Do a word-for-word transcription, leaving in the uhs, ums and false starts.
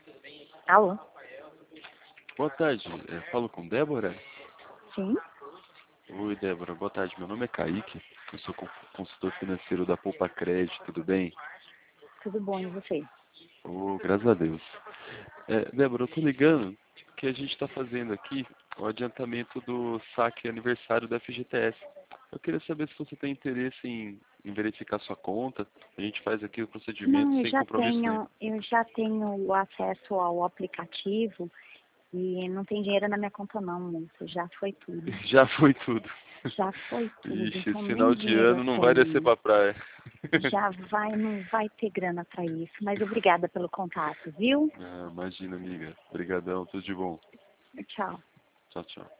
Alô? Boa tarde, é, falo com Débora? Sim? Oi, Débora, boa tarde. Meu nome é Kaique, eu sou con- consultor financeiro da Poupa Crédito, tudo bem? Tudo bom, e você? Oh, graças a Deus. É, Débora, eu tô ligando que a gente está fazendo aqui o adiantamento do saque aniversário da F G T S. Eu queria saber se você tem interesse em, em verificar sua conta. A gente faz aqui o procedimento Não, eu sem já compromisso nenhum. tenho, eu já tenho o acesso ao aplicativo e não tem dinheiro na minha conta não, moça. Já foi tudo. Já foi tudo. Já foi tudo, Ixi, então esse nem final de dinheiro eu ano não vai descer tenho. pra praia. Já vai, não vai ter grana para isso. Mas obrigada pelo contato, viu? Ah, imagina, amiga. Obrigadão, tudo de bom. Tchau. Tchau, tchau.